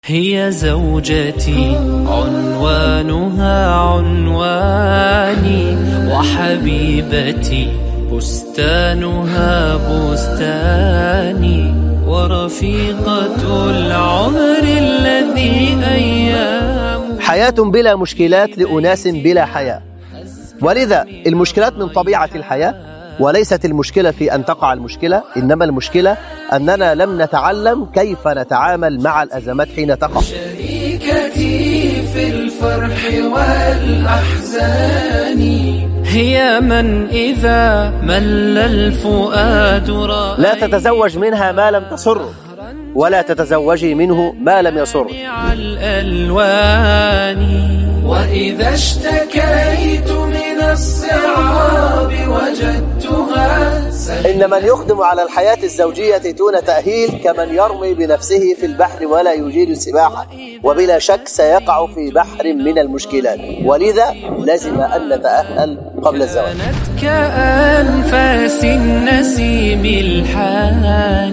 هي زوجتي عنوانها عنواني، وحبيبتي بستانها بستاني، ورفيقة العمر الذي أيام. حياة بلا مشكلات لأناس بلا حياة، ولذا المشكلات من طبيعة الحياة، وليست المشكلة في أن تقع المشكلة، إنما المشكلة أننا لم نتعلم كيف نتعامل مع الأزمات حين تقع. شريكتي في الفرح والأحزان، هي من إذا مل الفؤاد رأى. لا تتزوج منها ما لم تسر، ولا تتزوجي منه ما لم يسر. وإذا اشتكيت من الصعاب وجدتها. إن من يقدم على الحياة الزوجية دون تأهيل كمن يرمي بنفسه في البحر ولا يجيد السباحة، وبلا شك سيقع في بحر من المشكلات، ولذا لازم أن نتأهل قبل الزواج. كأنفاس النسيم الحان.